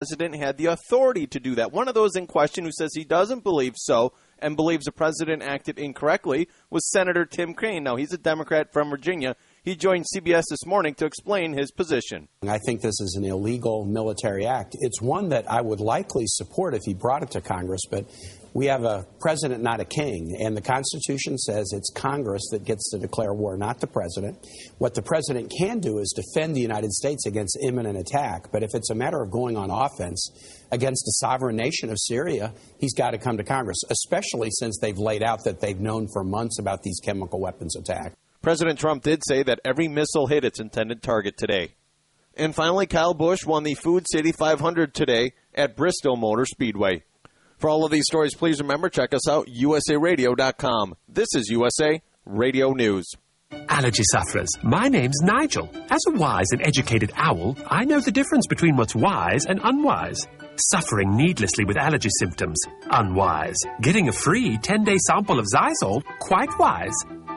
president had the authority to do that. One of those in question who says he doesn't believe so and believes the president acted incorrectly was Senator Tim Kaine. Now, he's a Democrat from Virginia. He joined CBS this morning to explain his position. I think this is an illegal military act. It's one that I would likely support if he brought it to Congress, but we have a president, not a king, and the Constitution says it's Congress that gets to declare war, not the president. What the president can do is defend the United States against imminent attack, but if it's a matter of going on offense against the sovereign nation of Syria, he's got to come to Congress, especially since they've laid out that they've known for months about these chemical weapons attacks. President Trump did say that every missile hit its intended target today. And finally, Kyle Busch won the Food City 500 today at Bristol Motor Speedway. For all of these stories, please remember, check us out, usaradio.com. This is USA Radio News. Allergy sufferers, my name's Nigel. As a wise and educated owl, I know the difference between what's wise and unwise. Suffering needlessly with allergy symptoms, unwise. Getting a free 10-day sample of Zysol, quite wise.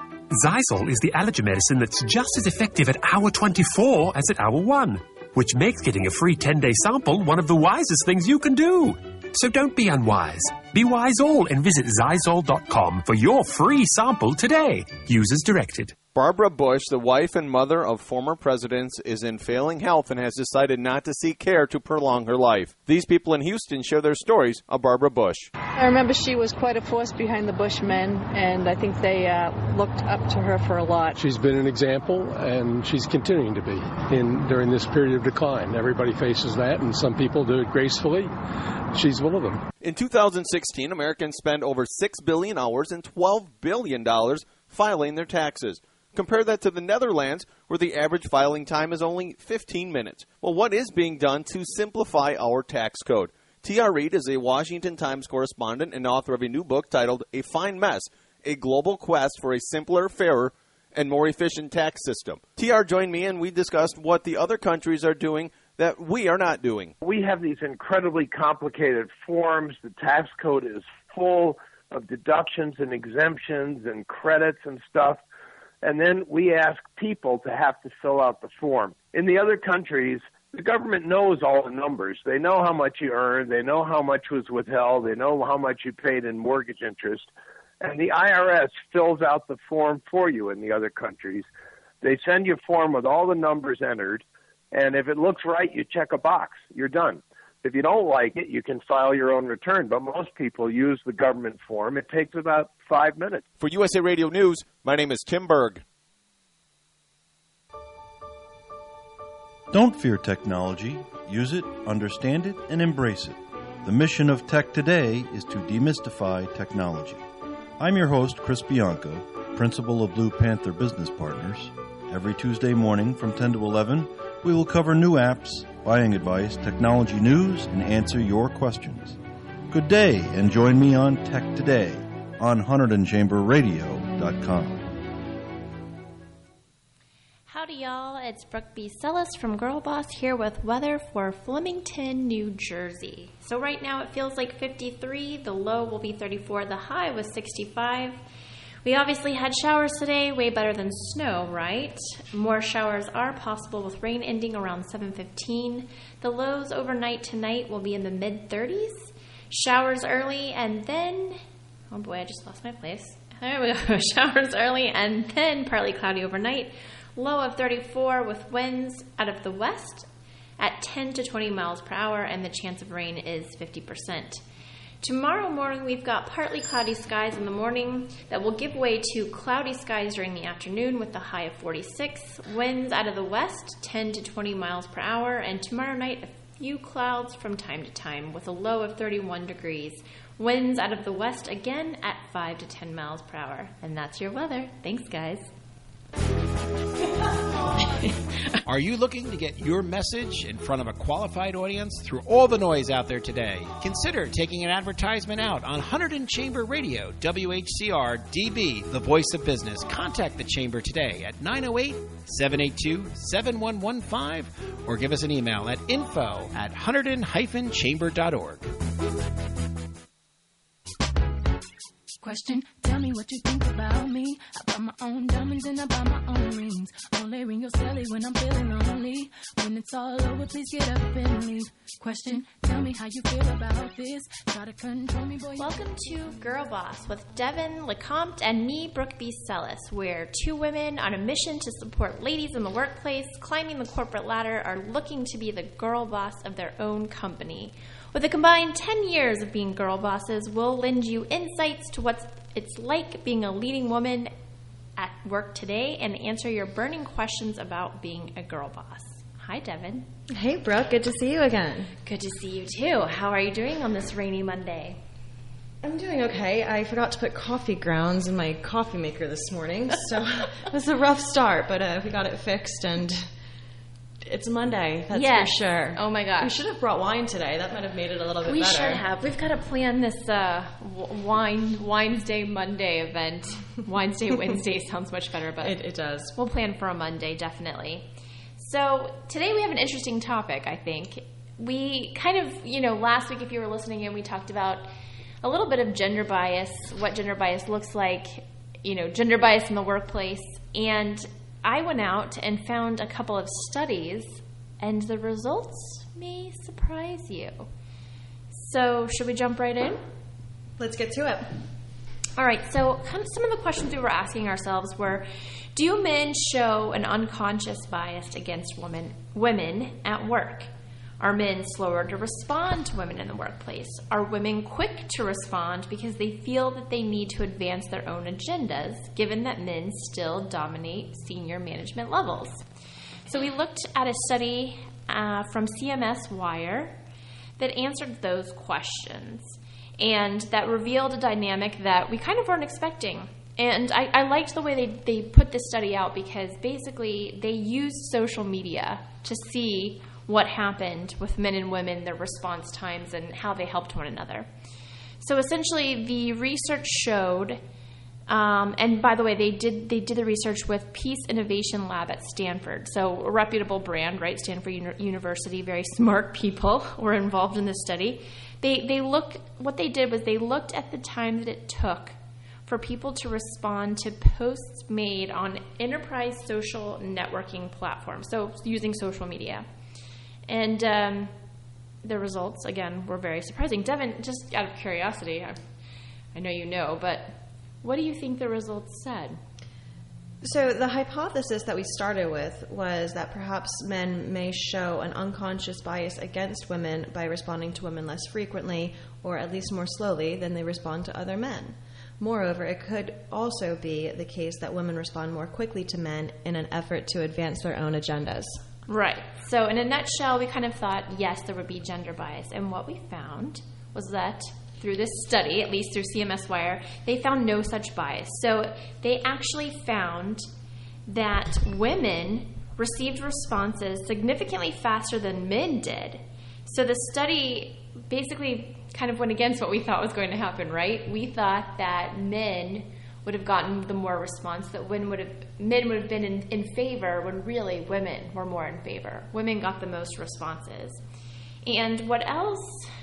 Zysol is the allergy medicine that's just as effective at hour 24 as at hour 1, which makes getting a free 10-day sample one of the wisest things you can do. So don't be unwise. Be wise all and visit Zysol.com for your free sample today. Use as directed. Barbara Bush, the wife and mother of former presidents, is in failing health and has decided not to seek care to prolong her life. These people in Houston share their stories of Barbara Bush. I remember she was quite a force behind the Bush men, and I think they looked up to her for a lot. She's been an example, and she's continuing to be during this period of decline. Everybody faces that, and some people do it gracefully. She's one of them. In 2016, Americans spent over 6 billion hours and $12 billion filing their taxes. Compare that to the Netherlands, where the average filing time is only 15 minutes. Well, what is being done to simplify our tax code? T.R. Reid is a Washington Times correspondent and author of a new book titled A Fine Mess, A Global Quest for a Simpler, Fairer, and More Efficient Tax System. T.R. joined me, and we discussed what the other countries are doing that we are not doing. We have these incredibly complicated forms. The tax code is full of deductions and exemptions and credits and stuff. And then we ask people to have to fill out the form. In the other countries, the government knows all the numbers. They know how much you earned. They know how much was withheld. They know how much you paid in mortgage interest. And the IRS fills out the form for you in the other countries. They send you a form with all the numbers entered. And if it looks right, you check a box. You're done. If you don't like it, you can file your own return. But most people use the government form. It takes about 5 minutes. For USA Radio News, my name is Tim Berg. Don't fear technology. Use it, understand it, and embrace it. The mission of Tech Today is to demystify technology. I'm your host, Chris Bianco, principal of Blue Panther Business Partners. Every Tuesday morning from 10 to 11, we will cover new apps, buying advice, technology news, and answer your questions. Good day, and join me on Tech Today on HunterdonChamberRadio.com. Howdy, y'all. It's Brooke B. Sellis from Girl Boss here with weather for Flemington, New Jersey. So right now it feels like 53. The low will be 34. The high was 65. We obviously had showers today, way better than snow, right? More showers are possible with rain ending around 7:15. The lows overnight tonight will be in the mid-30s. Showers early and then... Oh boy, I just lost my place. There we go. Showers early and then partly cloudy overnight. Low of 34 with winds out of the west at 10 to 20 miles per hour, and the chance of rain is 50%. Tomorrow morning, we've got partly cloudy skies in the morning that will give way to cloudy skies during the afternoon with the high of 46. Winds out of the west, 10 to 20 miles per hour. And tomorrow night, a few clouds from time to time with a low of 31 degrees. Winds out of the west again at 5 to 10 miles per hour. And that's your weather. Thanks, guys. Are you looking to get your message in front of a qualified audience through all the noise out there today? Consider taking an advertisement out on Hunterdon Chamber Radio, WHCR DB, the voice of business. Contact the Chamber today at 908-782-7115 or give us an email at info@hunterdon-chamber.org. Question tell me what you think about me. I buy my own diamonds and I buy my own rings. Only ring your celly when I'm feeling lonely. When it's all over, please get up and leave. Question, tell me how you feel about this. Try to control me, boy. Welcome to Girl Boss with Devin LeCompte and me, Brooke B. Sellis. We're two women on a mission to support ladies in the workplace, climbing the corporate ladder, are looking to be the girl boss of their own company. With a combined 10 years of being girl bosses, we'll lend you insights to what it's like being a leading woman at work today and answer your burning questions about being a girl boss. Hi, Devin. Hey, Brooke. Good to see you again. Good to see you, too. How are you doing on this rainy Monday? I'm doing okay. I forgot to put coffee grounds in my coffee maker this morning, so it was a rough start, but we got it fixed, and it's Monday, that's for sure. Oh, my gosh. We should have brought wine today. That might have made it a little bit better. We should have. We've got to plan this Wine's Day Monday event. Wine's Day Wednesday sounds much better, but it does. We'll plan for a Monday, definitely. So today we have an interesting topic, I think. We kind of, last week if you were listening in, we talked about a little bit of gender bias, what gender bias looks like, gender bias in the workplace. And I went out and found a couple of studies, and the results may surprise you. So should we jump right in? Let's get to it. All right, so some of the questions we were asking ourselves were, do men show an unconscious bias against women at work? Are men slower to respond to women in the workplace? Are women quick to respond because they feel that they need to advance their own agendas, given that men still dominate senior management levels? So we looked at a study from CMS Wire that answered those questions, and that revealed a dynamic that we kind of weren't expecting. And I liked the way they put this study out, because basically they used social media to see what happened with men and women, their response times, and how they helped one another. So essentially the research showed, and by the way, they did the research with Peace Innovation Lab at Stanford. So a reputable brand, right? Stanford University, very smart people were involved in this study. What they did was they looked at the time that it took for people to respond to posts made on enterprise social networking platforms, so using social media. And the results, again, were very surprising. Devin, just out of curiosity, I know you know, but what do you think the results said? So the hypothesis that we started with was that perhaps men may show an unconscious bias against women by responding to women less frequently, or at least more slowly than they respond to other men. Moreover, it could also be the case that women respond more quickly to men in an effort to advance their own agendas. Right. So in a nutshell, we kind of thought, yes, there would be gender bias. And what we found was that through this study, at least through CMS Wire, they found no such bias. So they actually found that women received responses significantly faster than men did. So the study basically kind of went against what we thought was going to happen, right? We thought that men would have gotten the more response, that men would have been in favor, when really women were more in favor. Women got the most responses. And what else?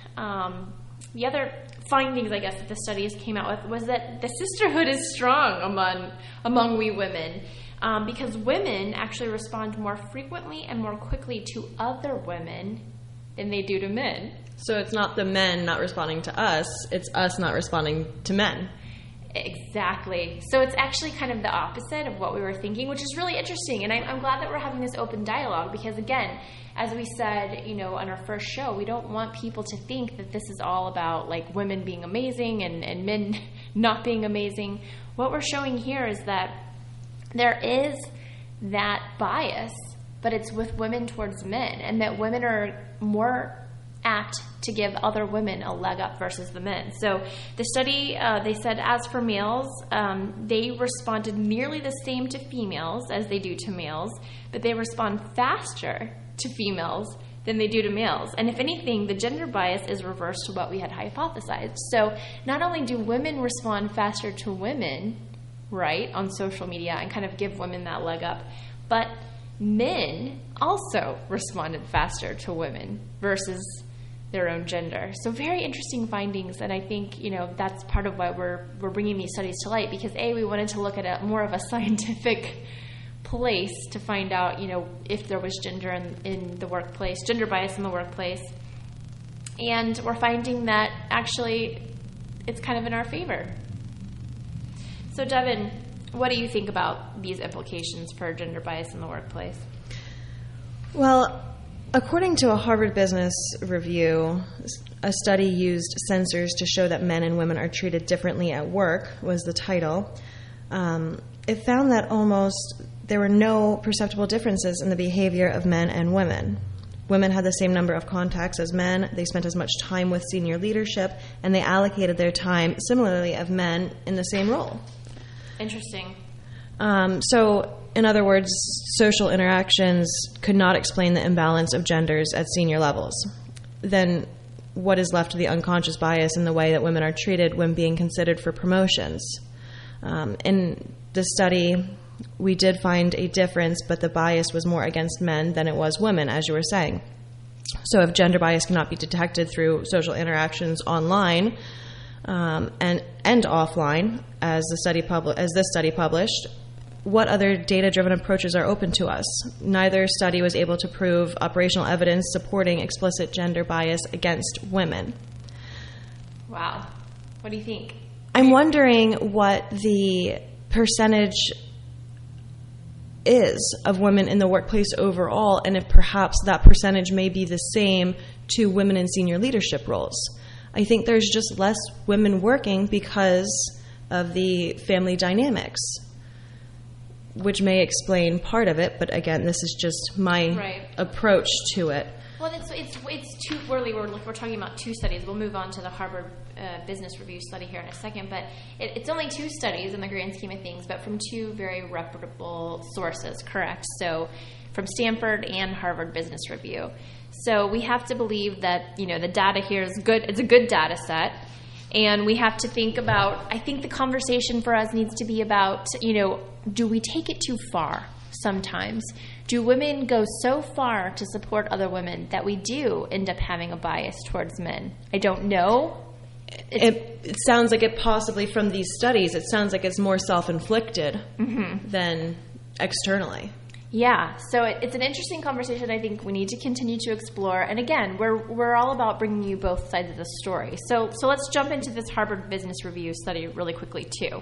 The other findings, I guess, that the studies came out with was that the sisterhood is strong among we women, because women actually respond more frequently and more quickly to other women than they do to men. So it's not the men not responding to us, it's us not responding to men. Exactly. So it's actually kind of the opposite of what we were thinking, which is really interesting. And I'm glad that we're having this open dialogue, because, again, as we said, on our first show, we don't want people to think that this is all about like women being amazing and men not being amazing. What we're showing here is that there is that bias, but it's with women towards men, and that women are more apt to give other women a leg up versus the men. So the study, they said, as for males, they responded nearly the same to females as they do to males, but they respond faster to females than they do to males. And if anything, the gender bias is reversed to what we had hypothesized. So not only do women respond faster to women, right, on social media and kind of give women that leg up, but men also responded faster to women versus their own gender. So very interesting findings, and I think that's part of why we're bringing these studies to light, because we wanted to look at more of a scientific place to find out if there was gender in the workplace, gender bias in the workplace, and we're finding that actually it's kind of in our favor. So Devin, what do you think about these implications for gender bias in the workplace? Well, according to a Harvard Business Review, a study used sensors to show that men and women are treated differently at work, was the title. It found that there were no perceptible differences in the behavior of men and women. Women had the same number of contacts as men, they spent as much time with senior leadership, and they allocated their time similarly of men in the same role. Interesting. So, in other words, social interactions could not explain the imbalance of genders at senior levels. Then what is left of the unconscious bias in the way that women are treated when being considered for promotions? In the study, we did find a difference, but the bias was more against men than it was women, as you were saying. So if gender bias cannot be detected through social interactions online and offline, as this study published, what other data-driven approaches are open to us? Neither study was able to prove operational evidence supporting explicit gender bias against women. Wow. What do you think? I'm wondering what the percentage is of women in the workplace overall, and if perhaps that percentage may be the same to women in senior leadership roles. I think there's just less women working because of the family dynamics, which may explain part of it, but again, this is just my approach to it. Well, it's too early. We're talking about two studies. We'll move on to the Harvard Business Review study here in a second, but it's only two studies in the grand scheme of things, but from two very reputable sources, correct? So from Stanford and Harvard Business Review. So we have to believe that, the data here is good. It's a good data set. And we have to think about, I think the conversation for us needs to be about, do we take it too far sometimes? Do women go so far to support other women that we do end up having a bias towards men? I don't know. It sounds like it possibly, from these studies, it sounds like it's more self-inflicted than externally. Yeah, so it's an interesting conversation I think we need to continue to explore. And again, we're all about bringing you both sides of the story. So let's jump into this Harvard Business Review study really quickly too.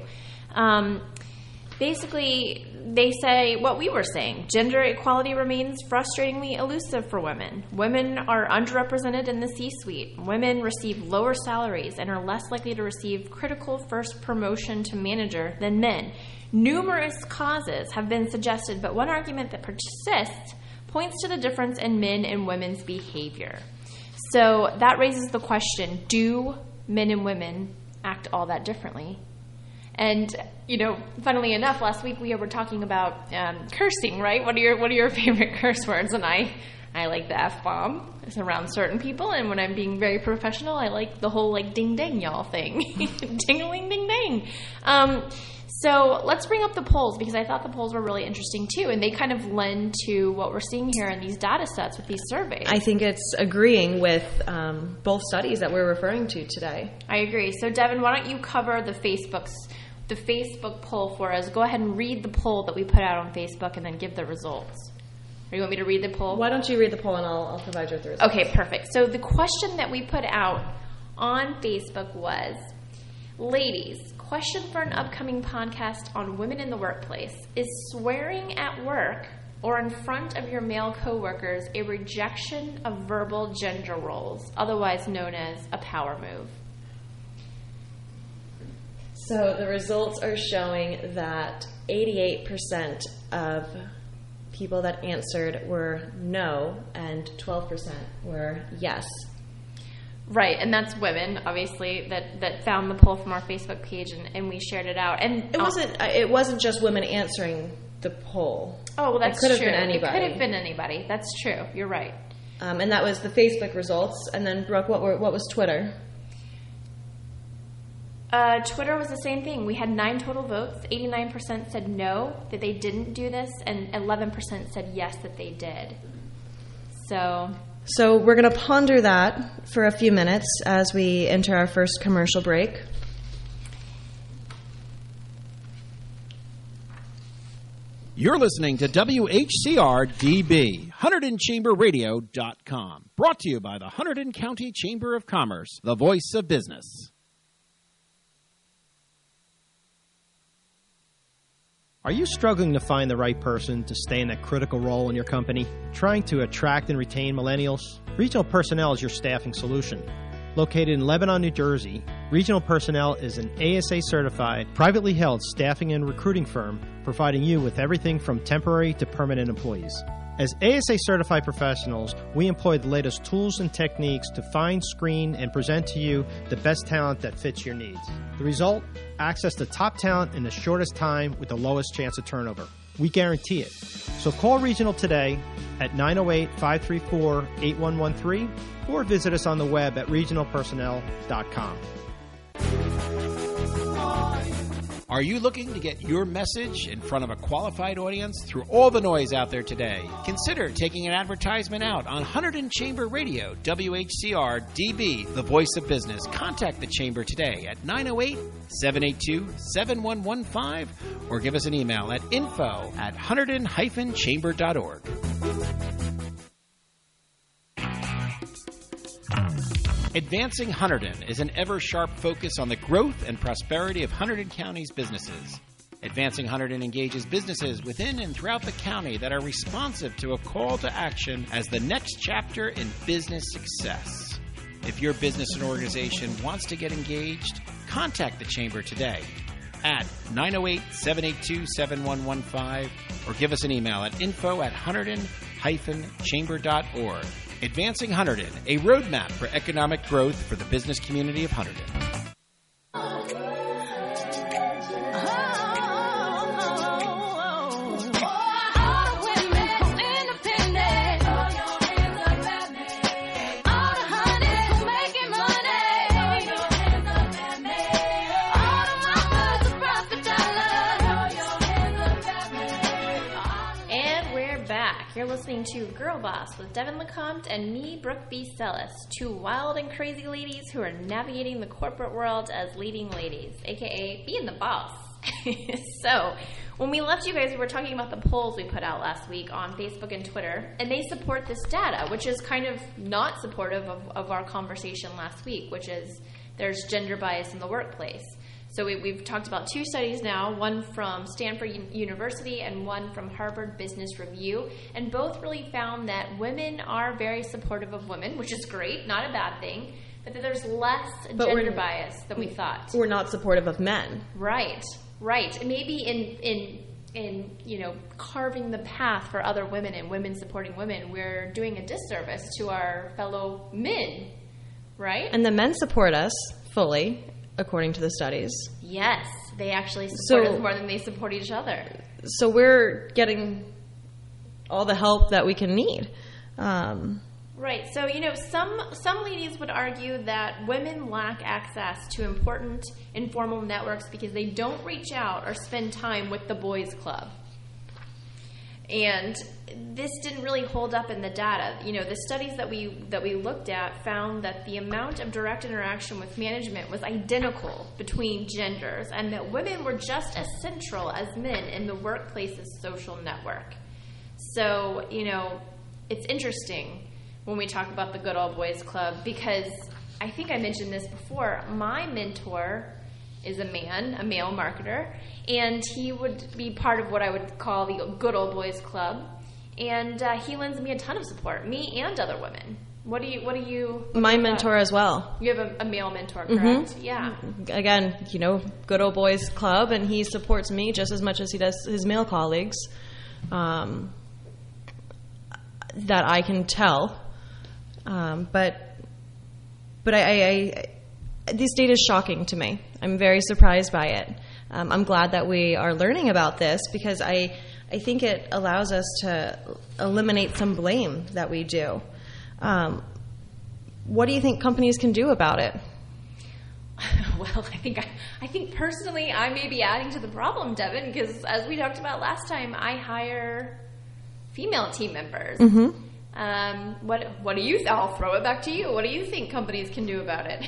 Basically, they say what we were saying. Gender equality remains frustratingly elusive for women. Women are underrepresented in the C-suite. Women receive lower salaries and are less likely to receive critical first promotion to manager than men. Numerous causes have been suggested, but one argument that persists points to the difference in men and women's behavior. So that raises the question, do men and women act all that differently? And, funnily enough, last week we were talking about cursing, right? What are your favorite curse words? And I like the F-bomb. It's around certain people. And when I'm being very professional, I like the whole, ding dang y'all thing. Ding-a-ling, ding dang. So let's bring up the polls, because I thought the polls were really interesting too, and they kind of lend to what we're seeing here in these data sets with these surveys. I think it's agreeing with both studies that we're referring to today. I agree. So Devin, why don't you cover the Facebook poll for us? Go ahead and read the poll that we put out on Facebook and then give the results. Or you want me to read the poll? Why don't you read the poll and I'll provide you with the results. Okay, perfect. So the question that we put out on Facebook was, ladies, question for an upcoming podcast on women in the workplace. Is swearing at work or in front of your male coworkers a rejection of verbal gender roles, otherwise known as a power move? So the results are showing that 88% of people that answered were no and 12% were yes. Right, and that's women, obviously, that found the poll from our Facebook page, and we shared it out. And it wasn't just women answering the poll. Oh, well, that's true. It could have true. been anybody. It could have been anybody. That's true. You're right. And that was the Facebook results. And then, Brooke, what was Twitter? Twitter was the same thing. We had 9 total votes. 89% said no, that they didn't do this, and 11% said yes, that they did. So So we're going to ponder that for a few minutes as we enter our first commercial break. You're listening to WHCR-DB, HunterdonChamberRadio.com, brought to you by the Hunterdon County Chamber of Commerce, the voice of business. Are you struggling to find the right person to stay in a critical role in your company? Trying to attract and retain millennials? Regional Personnel is your staffing solution. Located in Lebanon, New Jersey, Regional Personnel is an ASA-certified, privately held staffing and recruiting firm providing you with everything from temporary to permanent employees. As ASA-certified professionals, we employ the latest tools and techniques to find, screen, and present to you the best talent that fits your needs. The result? Access to top talent in the shortest time with the lowest chance of turnover. We guarantee it. So call Regional today at 908-534-8113 or visit us on the web at regionalpersonnel.com. Are you looking to get your message in front of a qualified audience through all the noise out there today? Consider taking an advertisement out on Hunterdon Chamber Radio, WHCR-DB, the voice of business. Contact the Chamber today at 908-782-7115 or give us an email at info@hunterdon-chamber.org. Advancing Hunterdon is an ever-sharp focus on the growth and prosperity of Hunterdon County's businesses. Advancing Hunterdon engages businesses within and throughout the county that are responsive to a call to action as the next chapter in business success. If your business and organization wants to get engaged, contact the Chamber today at 908-782-7115 or give us an email at info@hunterdon-chamber.org. Advancing Hunterdon, a roadmap for economic growth for the business community of Hunterdon. You're listening to Girl Boss with Devin LeCompte and me, Brooke B. Sellis, two wild and crazy ladies who are navigating the corporate world as leading ladies, aka being the boss. So, when we left you guys, we were talking about the polls we put out last week on Facebook and Twitter, and they support this data, which is kind of not supportive of our conversation last week, which is there's gender bias in the workplace. So we've talked about two studies now, one from Stanford University and one from Harvard Business Review, and both really found that women are very supportive of women, which is great, not a bad thing, but that there's less gender bias than we thought. We're not supportive of men. Right. Maybe in carving the path for other women and women supporting women, we're doing a disservice to our fellow men, right? And the men support us fully, according to the studies. Yes, they actually support us more than they support each other. So we're getting all the help that we can need. Right. So, some ladies would argue that women lack access to important informal networks because they don't reach out or spend time with the boys' club. And this didn't really hold up in the data. The studies that we looked at found that the amount of direct interaction with management was identical between genders, and that women were just as central as men in the workplace's social network. So, it's interesting when we talk about the good old boys club, because I think I mentioned this before. My mentor is a male marketer, and he would be part of what I would call the good old boys club, and he lends me a ton of support, me and other women. What do you? My mentor as well. You have a male mentor, correct? Mm-hmm. Yeah. Again, good old boys club, and he supports me just as much as he does his male colleagues. That I can tell, but I this data is shocking to me. I'm very surprised by it. I'm glad that we are learning about this because I think it allows us to eliminate some blame that we do. What do you think companies can do about it? Well, I think personally I may be adding to the problem, Devin, because as we talked about last time, I hire female team members. Mm-hmm. What do you? I'll throw it back to you. What do you think companies can do about it?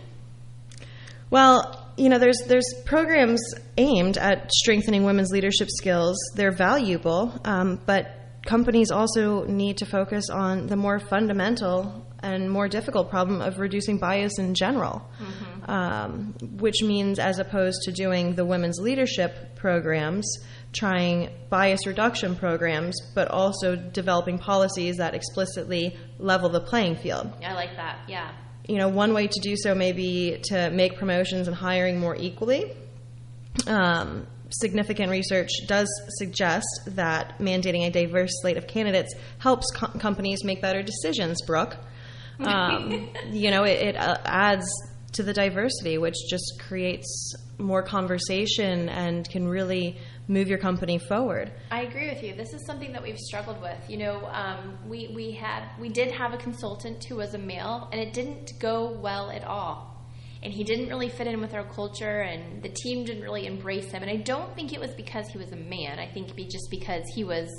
Well, there's programs aimed at strengthening women's leadership skills. They're valuable, but companies also need to focus on the more fundamental and more difficult problem of reducing bias in general, which means, as opposed to doing the women's leadership programs, trying bias reduction programs, but also developing policies that explicitly level the playing field. I like that, yeah. One way to do so may be to make promotions and hiring more equally. Significant research does suggest that mandating a diverse slate of candidates helps companies make better decisions, Brooke. It adds to the diversity, which just creates more conversation and can really move your company forward. I agree with you. This is something that we've struggled with. We did have a consultant who was a male, and it didn't go well at all. And he didn't really fit in with our culture, and the team didn't really embrace him. And I don't think it was because he was a man. I think just because he was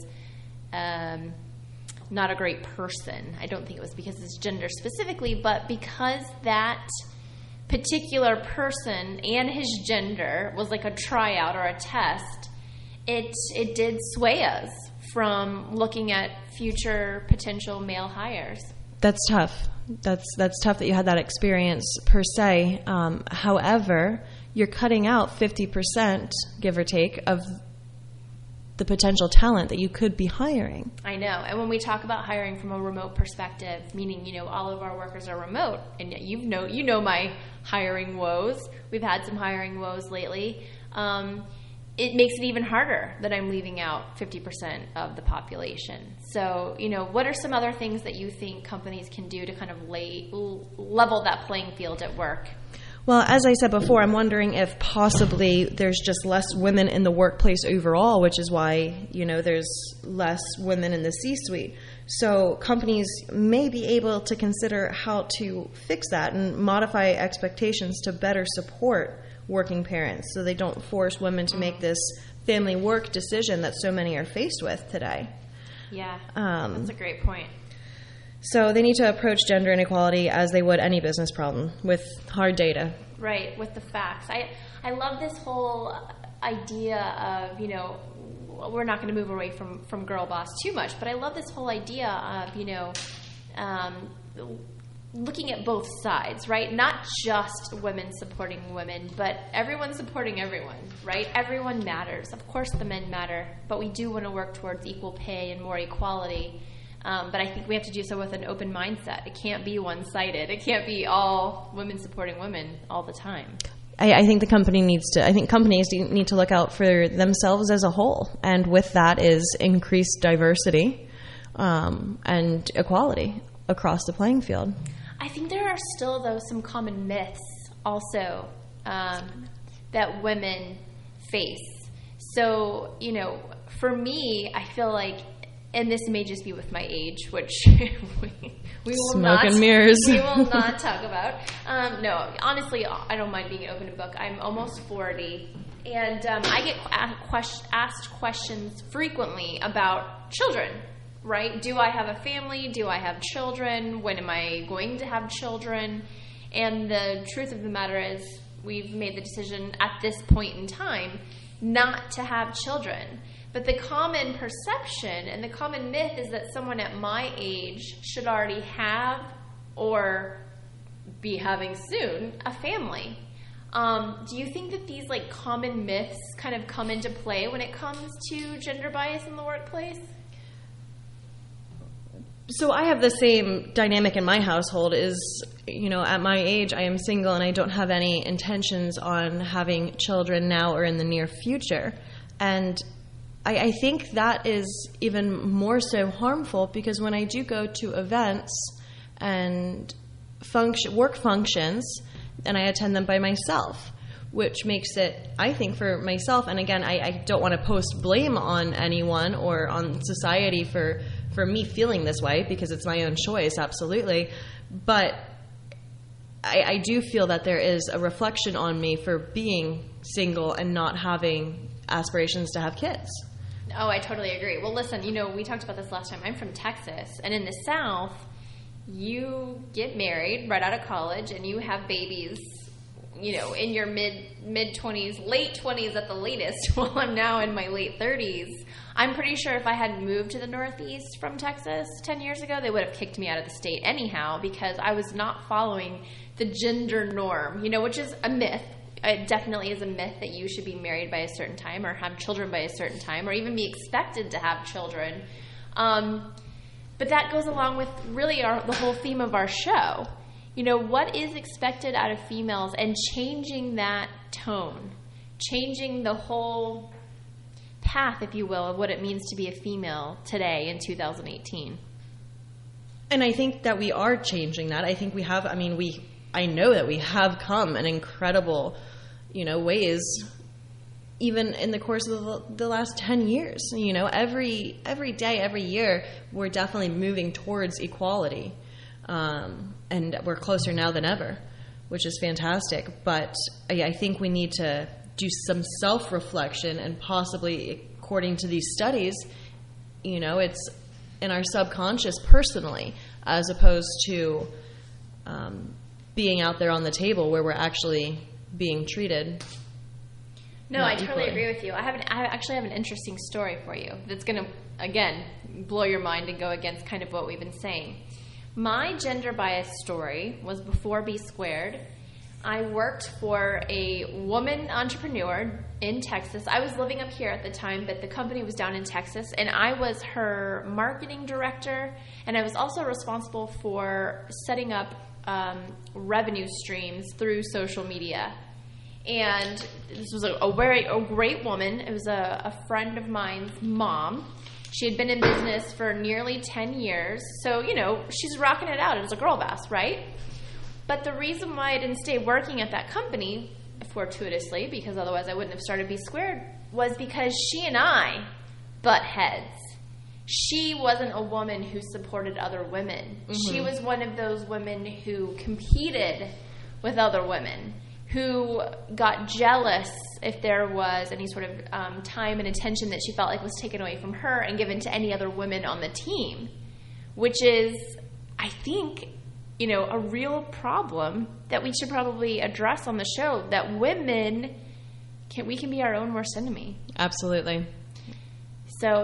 not a great person. I don't think it was because of his gender specifically, but because that particular person and his gender was like a tryout or a test, it did sway us from looking at future potential male hires. That's tough. That's tough that you had that experience per se. However, you're cutting out 50%, give or take, of the potential talent that you could be hiring. I know. And when we talk about hiring from a remote perspective, meaning, all of our workers are remote, and you know my hiring woes. We've had some hiring woes lately. It makes it even harder that I'm leaving out 50% of the population. So, what are some other things that you think companies can do to kind of level that playing field at work? Well, as I said before, I'm wondering if possibly there's just less women in the workplace overall, which is why, there's less women in the C-suite. So companies may be able to consider how to fix that and modify expectations to better support working parents so they don't force women to make this family work decision that so many are faced with today. Yeah, that's a great point. So they need to approach gender inequality as they would any business problem, with hard data. Right, with the facts. I love this whole idea of, we're not going to move away from Girl Boss too much, but I love this whole idea of, looking at both sides, right? Not just women supporting women, but everyone supporting everyone, right? Everyone matters. Of course the men matter, but we do want to work towards equal pay and more equality. But I think we have to do so with an open mindset. It can't be one-sided. It can't be all women supporting women all the time. I think companies need to look out for themselves as a whole, and with that is increased diversity and equality across the playing field. I think there are still, though, some common myths also that women face. So, for me, I feel like, and this may just be with my age, which we will Smoke and mirrors. We will not talk about. No, honestly, I don't mind being an open book. I'm almost 40, and I get asked questions frequently about children. Right? Do I have a family? Do I have children? When am I going to have children? And the truth of the matter is, we've made the decision at this point in time not to have children. But the common perception and the common myth is that someone at my age should already have or be having soon a family. Do you think that these common myths kind of come into play when it comes to gender bias in the workplace? So I have the same dynamic in my household is, at my age, I am single and I don't have any intentions on having children now or in the near future. And I think that is even more so harmful because when I do go to events and work functions, and I attend them by myself, which makes it, I think, for myself, and again, I don't want to post blame on anyone or on society for me feeling this way because it's my own choice, absolutely. But I do feel that there is a reflection on me for being single and not having aspirations to have kids. Oh, I totally agree. Well, listen, we talked about this last time. I'm from Texas, and in the South, you get married right out of college, and you have babies, in your mid-20s, late 20s at the latest. Well, I'm now in my late 30s. I'm pretty sure if I had moved to the Northeast from Texas 10 years ago, they would have kicked me out of the state anyhow, because I was not following the gender norm, which is a myth. It definitely is a myth that you should be married by a certain time or have children by a certain time or even be expected to have children. But that goes along with really the whole theme of our show. What is expected out of females, and changing that tone, changing the whole path, if you will, of what it means to be a female today in 2018. And I think that we are changing that. I think we have, I know that we have come in incredible, ways, even in the course of the last 10 years. Every day, every year, we're definitely moving towards equality. And we're closer now than ever, which is fantastic. But I think we need to do some self-reflection, and possibly, according to these studies, it's in our subconscious personally, as opposed to being out there on the table where we're actually being treated. No, I totally agree with you. I actually have an interesting story for you that's going to, again, blow your mind and go against kind of what we've been saying. My gender bias story was before B Squared. I worked for a woman entrepreneur in Texas. I was living up here at the time, but the company was down in Texas, and I was her marketing director, and I was also responsible for setting up revenue streams through social media. And this was a great woman. It was a friend of mine's mom. She had been in business for nearly 10 years. So, she's rocking it out. It was a girl boss, right? But the reason why I didn't stay working at that company, fortuitously, because otherwise I wouldn't have started B Squared, was because she and I butt heads. She wasn't a woman who supported other women. Mm-hmm. She was one of those women who competed with other women, who got jealous if there was any sort of time and attention that she felt like was taken away from her and given to any other women on the team, which is, I think, a real problem that we should probably address on the show, that women, we can be our own worst enemy. Absolutely. So,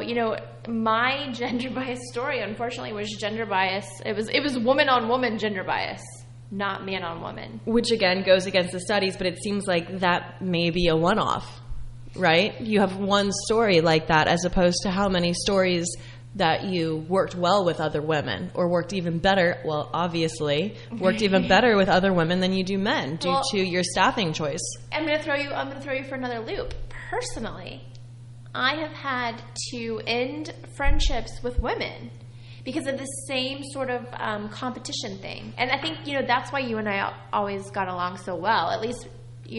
my gender bias story, unfortunately, was gender bias. It was woman-on-woman gender bias, not man-on-woman. Which, again, goes against the studies, but it seems like that may be a one-off, right? You have one story like that, as opposed to how many stories that you worked well with other women, or worked even better, well, obviously, worked even better with other women than you do men due to your staffing choice. I'm going to throw you for another loop. Personally, I have had to end friendships with women because of the same sort of competition thing. And I think, that's why you and I always got along so well, at least,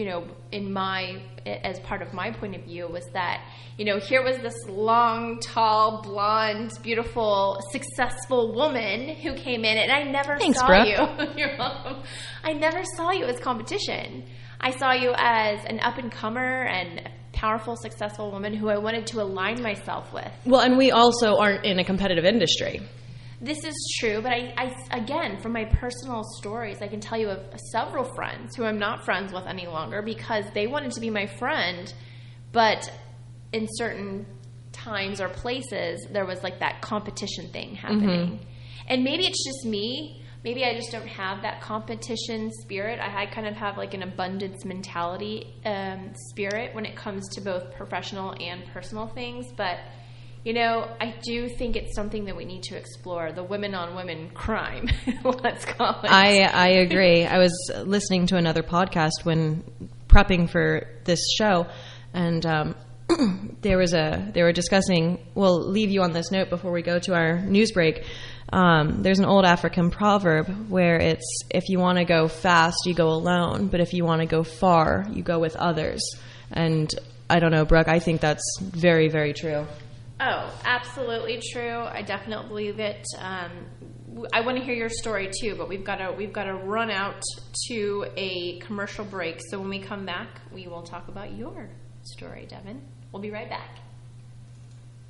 as part of my point of view, was that, here was this long, tall, blonde, beautiful, successful woman who came in, and I never saw Brooke. you. You're welcome. I never saw you as competition. I saw you as an up-and-comer and powerful, successful woman who I wanted to align myself with. Well, and we also aren't in a competitive industry. This is true, but I again, from my personal stories, I can tell you of several friends who I'm not friends with any longer because they wanted to be my friend, but in certain times or places, there was like that competition thing happening. Mm-hmm. And maybe it's just me. Maybe I just don't have that competition spirit. I kind of have like an abundance mentality spirit when it comes to both professional and personal things, but I do think it's something that we need to explore, the women-on-women crime, let's call it. I agree. I was listening to another podcast when prepping for this show, and they were discussing, we'll leave you on this note before we go to our news break. There's an old African proverb where it's, if you want to go fast, you go alone, but if you want to go far, you go with others. And I don't know, Brooke, I think that's very, very true. Oh, absolutely true. I definitely believe it. I want to hear your story too, but we've got to run out to a commercial break. So when we come back, we will talk about your story, Devin. We'll be right back.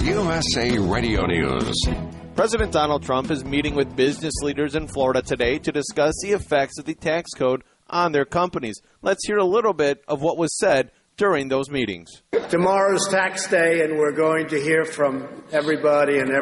USA Radio News. President Donald Trump is meeting with business leaders in Florida today to discuss the effects of the tax code on their companies. Let's hear a little bit of what was said during those meetings. Tomorrow's tax day, and we're going to hear from everybody and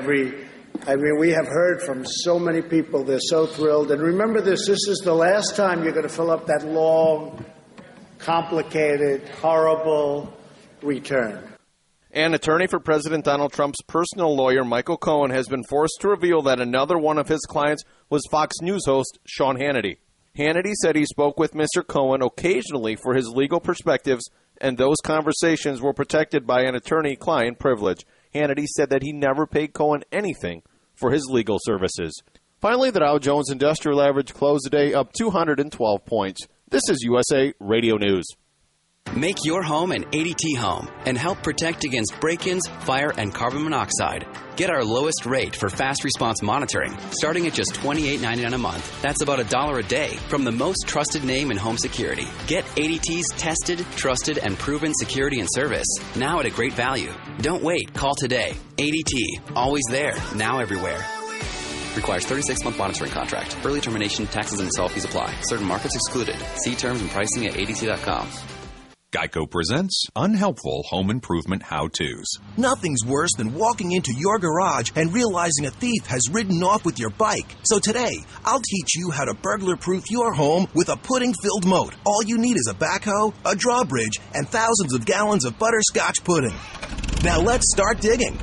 we have heard from so many people. They're so thrilled. And remember this is the last time you're going to fill up that long, complicated, horrible return. An attorney for President Donald Trump's personal lawyer, Michael Cohen, has been forced to reveal that another one of his clients was Fox News host Sean Hannity. Hannity said he spoke with Mr. Cohen occasionally for his legal perspectives, and those conversations were protected by an attorney-client privilege. Hannity said that he never paid Cohen anything for his legal services. Finally, the Dow Jones Industrial Average closed the day up 212 points. This is USA Radio News. Make your home an ADT home and help protect against break-ins, fire, and carbon monoxide. Get our lowest rate for fast response monitoring, starting at just $28.99 a month. That's about $1 a day from the most trusted name in home security. Get ADT's tested, trusted, and proven security and service, now at a great value. Don't wait. Call today. ADT. Always there. Now everywhere. Requires 36-month monitoring contract. Early termination, taxes, and install fees apply. Certain markets excluded. See terms and pricing at ADT.com. Geico presents Unhelpful Home Improvement How-Tos. Nothing's worse than walking into your garage and realizing a thief has ridden off with your bike. So today, I'll teach you how to burglar-proof your home with a pudding-filled moat. All you need is a backhoe, a drawbridge, and thousands of gallons of butterscotch pudding. Now let's start digging.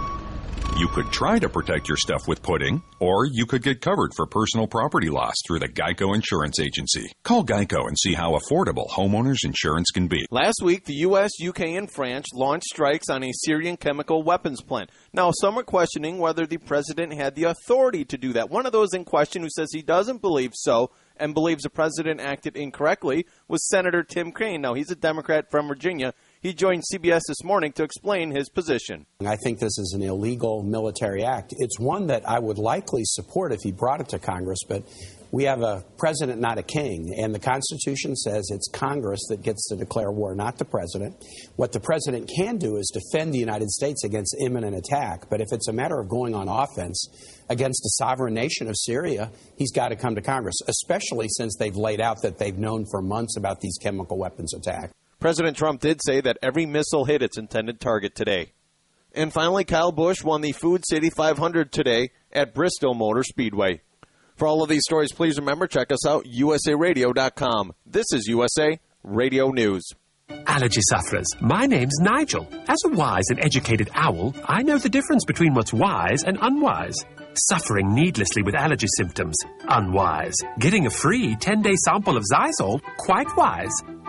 You could try to protect your stuff with pudding, or you could get covered for personal property loss through the Geico Insurance Agency. Call Geico and see how affordable homeowners insurance can be. Last week, the U.S., U.K., and France launched strikes on a Syrian chemical weapons plant. Now, some are questioning whether the president had the authority to do that. One of those in question who says he doesn't believe so and believes the president acted incorrectly was Senator Tim Kaine. Now, he's a Democrat from Virginia. He joined CBS this morning to explain his position. I think this is an illegal military act. It's one that I would likely support if he brought it to Congress, but we have a president, not a king, and the Constitution says it's Congress that gets to declare war, not the president. What the president can do is defend the United States against imminent attack, but if it's a matter of going on offense against a sovereign nation of Syria, he's got to come to Congress, especially since they've laid out that they've known for months about these chemical weapons attacks. President Trump did say that every missile hit its intended target today. And finally, Kyle Busch won the Food City 500 today at Bristol Motor Speedway. For all of these stories, please remember, check us out, usaradio.com. This is USA Radio News. Allergy sufferers, my name's Nigel. As a wise and educated owl, I know the difference between what's wise and unwise. Suffering needlessly with allergy symptoms, unwise. Getting a free 10-day sample of Zysol, quite wise.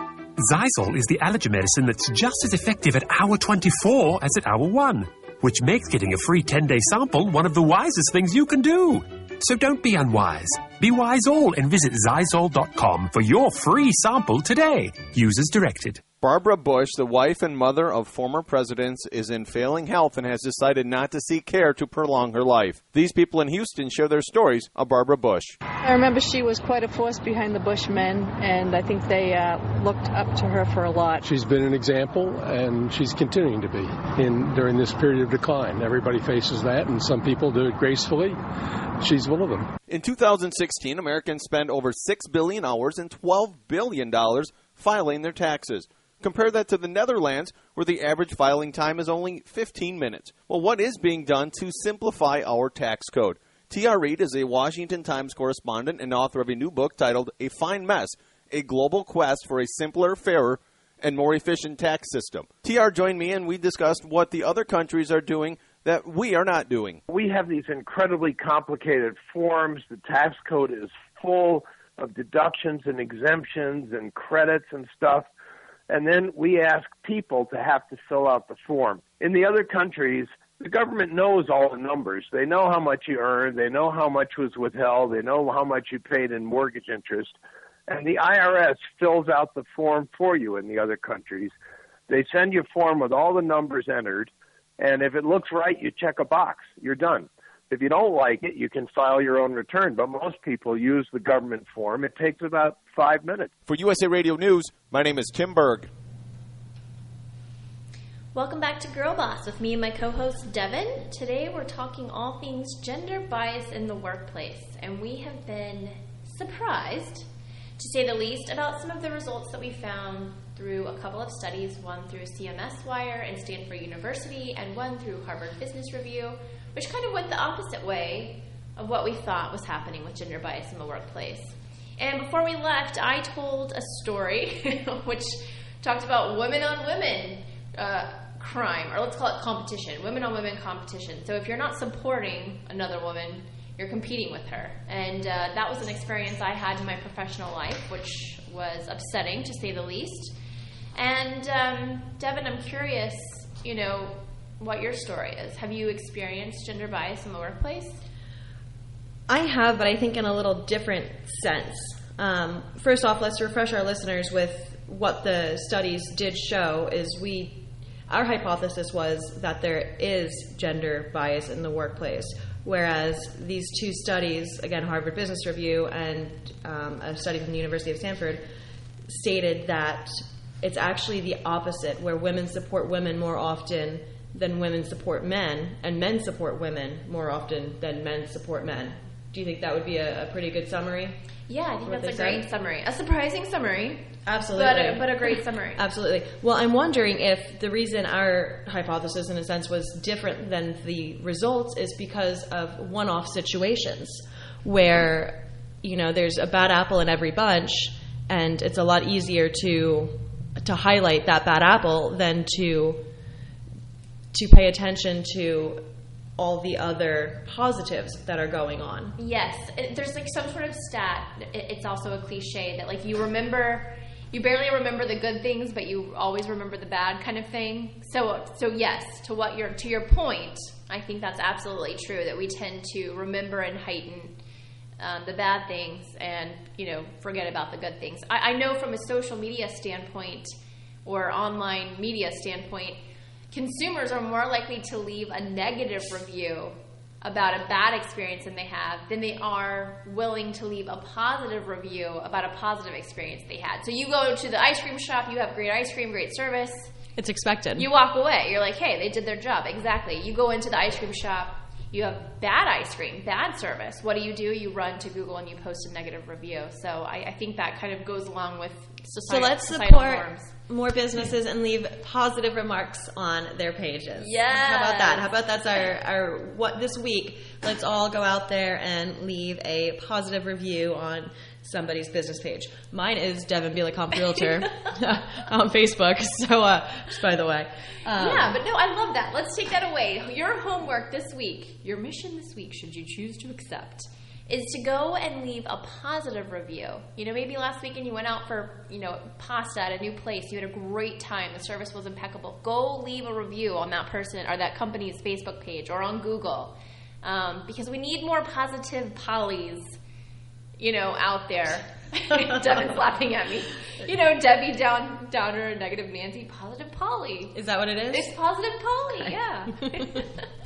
Zysol is the allergy medicine that's just as effective at hour 24 as at hour 1, which makes getting a free 10-day sample one of the wisest things you can do. So don't be unwise. Be wise all and visit Zysol.com for your free sample today. Use as directed. Barbara Bush, the wife and mother of former presidents, is in failing health and has decided not to seek care to prolong her life. These people in Houston share their stories of Barbara Bush. I remember she was quite a force behind the Bush men, and I think they looked up to her for a lot. She's been an example, and she's continuing to be during this period of decline. Everybody faces that, and some people do it gracefully. She's one of them. In 2016, Americans spent over 6 billion hours and $12 billion filing their taxes. Compare that to the Netherlands, where the average filing time is only 15 minutes. Well, what is being done to simplify our tax code? T.R. Reid is a Washington Times correspondent and author of a new book titled A Fine Mess, A Global Quest for a Simpler, Fairer, and More Efficient Tax System. T.R. joined me, and we discussed what the other countries are doing that we are not doing. We have these incredibly complicated forms. The tax code is full of deductions and exemptions and credits and stuff. And then we ask people to have to fill out the form. In the other countries, the government knows all the numbers. They know how much you earned. They know how much was withheld. They know how much you paid in mortgage interest. And the IRS fills out the form for you in the other countries. They send you a form with all the numbers entered. And if it looks right, you check a box. You're done. If you don't like it, you can file your own return. But most people use the government form. It takes about 5 minutes. For USA Radio News, my name is Tim Berg. Welcome back to Girl Boss with me and my co-host Devin. Today we're talking all things gender bias in the workplace, and we have been surprised, to say the least, about some of the results that we found through a couple of studies, one through CMS Wire and Stanford University, and one through Harvard Business Review, which kind of went the opposite way of what we thought was happening with gender bias in the workplace. And before we left, I told a story which talked about women on women crime, or let's call it competition, women on women competition. So if you're not supporting another woman, you're competing with her. And that was an experience I had in my professional life, which was upsetting, to say the least. And Devin, I'm curious, what your story is. Have you experienced gender bias in the workplace? I have, but I think in a little different sense. First off, let's refresh our listeners with what the studies did show. Our hypothesis was that there is gender bias in the workplace, whereas these two studies, again, Harvard Business Review and a study from the University of Stanford, stated that it's actually the opposite, where women support women more often than women support men, and men support women more often than men support men. Do you think that would be a pretty good summary? Yeah, I think that's a great summary. A surprising summary. Absolutely. But a great summary. Absolutely. Well, I'm wondering if the reason our hypothesis, in a sense, was different than the results is because of one-off situations where, there's a bad apple in every bunch, and it's a lot easier to highlight that bad apple than to pay attention to all the other positives that are going on. Yes. There's some sort of stat. It's also a cliche that you barely remember the good things, but you always remember the bad kind of thing. So yes, to your point, I think that's absolutely true, that we tend to remember and heighten the bad things and, forget about the good things. I know from a social media standpoint or online media standpoint, consumers are more likely to leave a negative review about a bad experience than they are willing to leave a positive review about a positive experience they had. So you go to the ice cream shop, you have great ice cream, great service. It's expected. You walk away. You're like, hey, they did their job. Exactly. You go into the ice cream shop, you have bad ice cream, bad service. What do? You run to Google and you post a negative review. So I think that kind of goes along with societal norms. So let's support more businesses and leave positive remarks on their pages. Yeah. How about that? How about that's our what this week? Let's all go out there and leave a positive review on somebody's business page. Mine is Devin Bielekamp Realtor on Facebook. So, just by the way. Yeah, but no, I love that. Let's take that away. Your homework this week, your mission this week, should you choose to accept, is to go and leave a positive review. Maybe last weekend you went out for, pasta at a new place. You had a great time. The service was impeccable. Go leave a review on that person or that company's Facebook page or on Google. Because we need more positive Pollys, out there. Devin's laughing at me. Debbie Downer, negative Nancy, positive Polly. Is that what it is? It's positive Polly, yeah.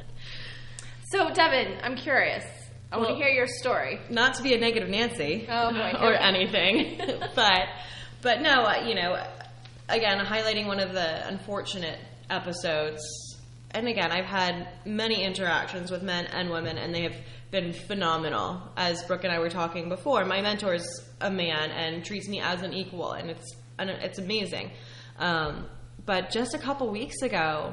So, Devin, I'm curious. I want to hear your story. Not to be a negative Nancy or anything, but no, again, highlighting one of the unfortunate episodes. And again, I've had many interactions with men and women, and they have been phenomenal. As Brooke and I were talking before, my mentor's a man and treats me as an equal, and it's amazing. But just a couple weeks ago,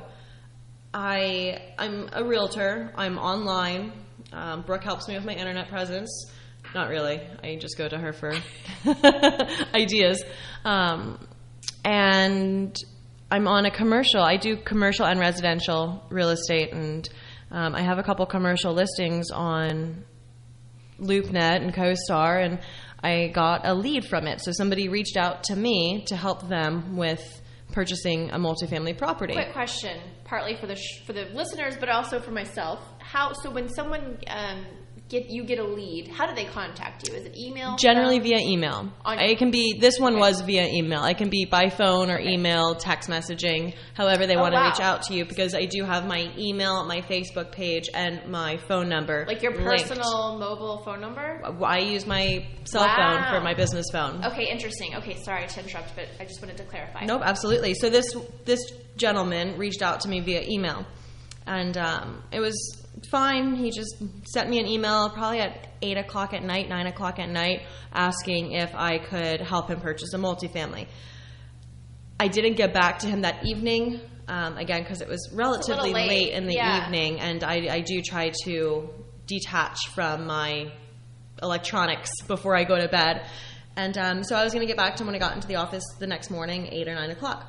I'm a realtor. I'm online. Brooke helps me with my internet presence. Not really. I just go to her for ideas. And I'm on a commercial. I do commercial and residential real estate, and I have a couple commercial listings on LoopNet and CoStar, and I got a lead from it. So somebody reached out to me to help them with purchasing a multifamily property. Quick question, partly for the listeners, but also for myself. So when someone get a lead, how do they contact you? Is it email? Generally via email. It can be, this one was via email. It can be by phone or email, text messaging, however they want to reach out to you, because I do have my email, my Facebook page, and my phone number. Like your personal mobile phone number? I use my cell phone for my business phone. Okay, interesting. Okay, sorry to interrupt, but I just wanted to clarify. Nope, absolutely. So this gentleman reached out to me via email, and it was fine. He just sent me an email probably at 8 o'clock at night, 9 o'clock at night, asking if I could help him purchase a multifamily. I didn't get back to him that evening, again, because it was relatively late in the evening, and I do try to detach from my electronics before I go to bed. And so I was going to get back to him when I got into the office the next morning, 8 or 9 o'clock.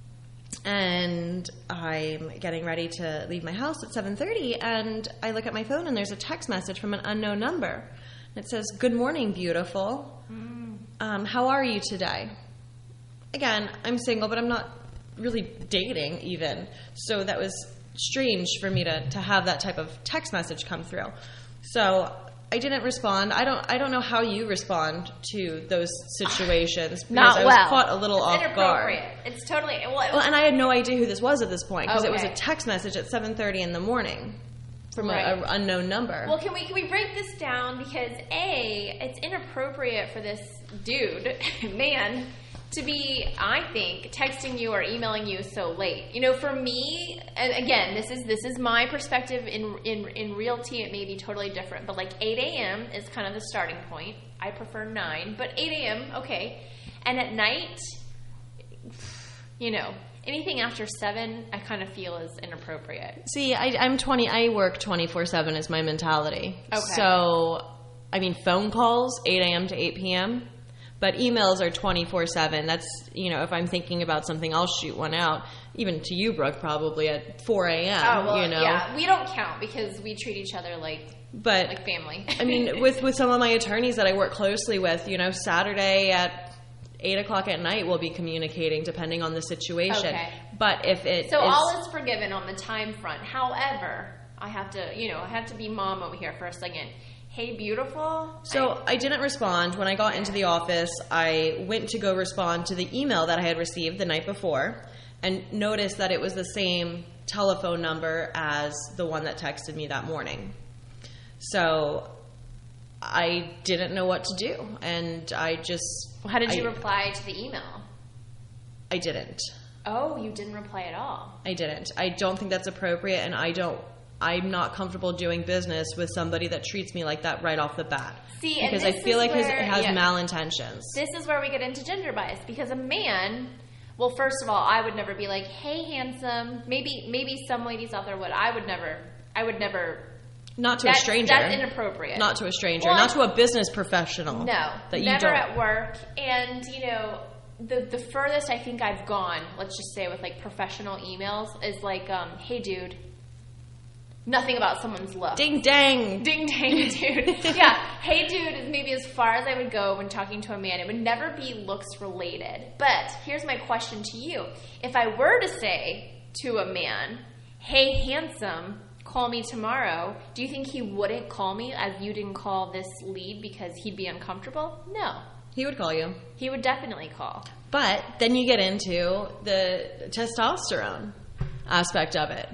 And I'm getting ready to leave my house at 7:30, and I look at my phone, and there's a text message from an unknown number. It says, "Good morning, beautiful. How are you today?" Again, I'm single, but I'm not really dating even. So that was strange for me to have that type of text message come through. So I didn't respond. I don't know how you respond to those situations. Not I well. was caught a little off guard. It's totally well, and I had no idea who this was at this point, because it was a text message at 7:30 in the morning from an unknown number. Well, can we break this down, because it's inappropriate for this dude, man, to be, I think, texting you or emailing you so late. You know, for me, and again, this is my perspective. In realty, it may be totally different, but like 8 a.m. is kind of the starting point. I prefer 9, but 8 a.m., okay. And at night, you know, anything after 7, I kind of feel is inappropriate. See, I work 24/7 is my mentality. Okay. So, I mean, phone calls, 8 a.m. to 8 p.m., but emails are 24/7. That's, you know, if I'm thinking about something, I'll shoot one out, even to you, Brooke, probably at 4 a.m., Oh, well, you know. yeah, we don't count because we treat each other like family. I mean, with some of my attorneys that I work closely with, you know, Saturday at 8 o'clock at night we'll be communicating depending on the situation. Okay. But if it all is forgiven on the time front. However, I have to be mom over here for a second. Hey, beautiful. So I didn't respond. When I got into the office, I went to go respond to the email that I had received the night before and noticed that it was the same telephone number as the one that texted me that morning. So I didn't know what to do, and I just... How did you reply to the email? I didn't. Oh, you didn't reply at all? I didn't. I don't think that's appropriate, and I'm not comfortable doing business with somebody that treats me like that right off the bat. See, because I feel like it has malintentions. This is where we get into gender bias, because a man... Well, first of all, I would never be like, "Hey, handsome." Maybe some ladies out there would. I would never. Not to a stranger. That's inappropriate. Not to a stranger. Well, not to a business professional. No, that you never don't. at work. And you know, the furthest I think I've gone, let's just say with like professional emails, is like, "Hey, dude." Nothing about someone's look. Ding dang. Ding dang, dude. Yeah. Hey, dude is maybe as far as I would go when talking to a man. It would never be looks related. But here's my question to you. If I were to say to a man, "Hey, handsome, call me tomorrow," do you think he wouldn't call me as you didn't call this lead because he'd be uncomfortable? No. He would call you. He would definitely call. But then you get into the testosterone aspect of it.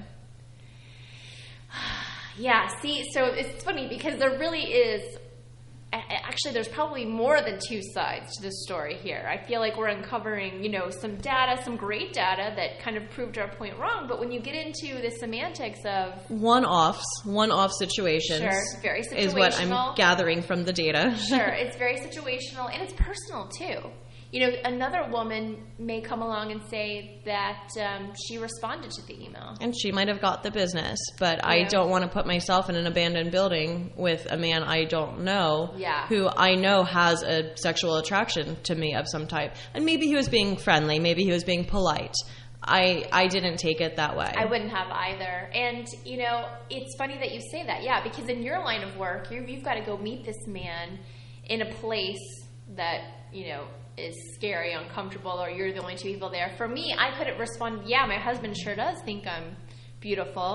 Yeah, see, so it's funny because there really is, actually there's probably more than two sides to this story here. I feel like we're uncovering, you know, some data, some great data that kind of proved our point wrong, but when you get into the semantics of... One-off situations. Sure, very situational. Is what I'm gathering from the data. Sure, it's very situational, and it's personal too. You know, another woman may come along and say that she responded to the email. And she might have got the business, but I don't want to put myself in an abandoned building with a man I don't know who I know has a sexual attraction to me of some type. And maybe he was being friendly, maybe he was being polite. I didn't take it that way. I wouldn't have either. And, you know, it's funny that you say that, because in your line of work, you've got to go meet this man in a place that, you know, is scary, uncomfortable, or you're the only two people there. For me, I couldn't respond, my husband sure does think I'm beautiful,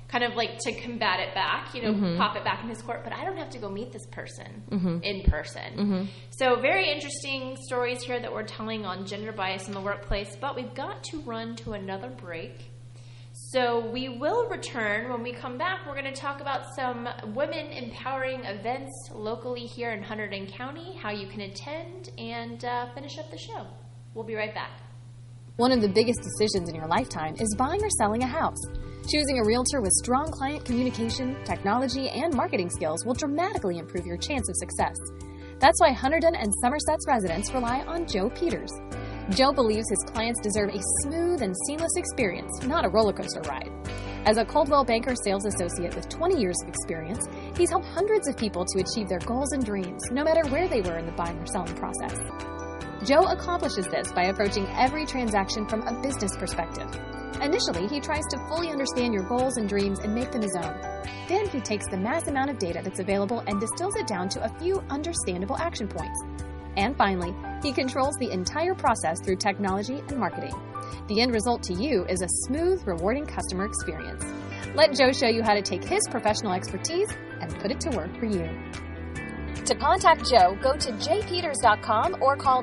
kind of like to combat it back, pop it back in his court, but I don't have to go meet this person in person. So very interesting stories here that we're telling on gender bias in the workplace, but we've got to run to another break. So we will return. When we come back, we're going to talk about some women empowering events locally here in Hunterdon County, how you can attend, and finish up the show. We'll be right back. One of the biggest decisions in your lifetime is buying or selling a house. Choosing a realtor with strong client communication, technology, and marketing skills will dramatically improve your chance of success. That's why Hunterdon and Somerset's residents rely on Joe Peters. Joe believes his clients deserve a smooth and seamless experience, not a roller coaster ride. As a Coldwell Banker sales associate with 20 years of experience, he's helped hundreds of people to achieve their goals and dreams, no matter where they were in the buying or selling process. Joe accomplishes this by approaching every transaction from a business perspective. Initially, he tries to fully understand your goals and dreams and make them his own. Then he takes the mass amount of data that's available and distills it down to a few understandable action points. And finally, he controls the entire process through technology and marketing. The end result to you is a smooth, rewarding customer experience. Let Joe show you how to take his professional expertise and put it to work for you. To contact Joe, go to jpeters.com or call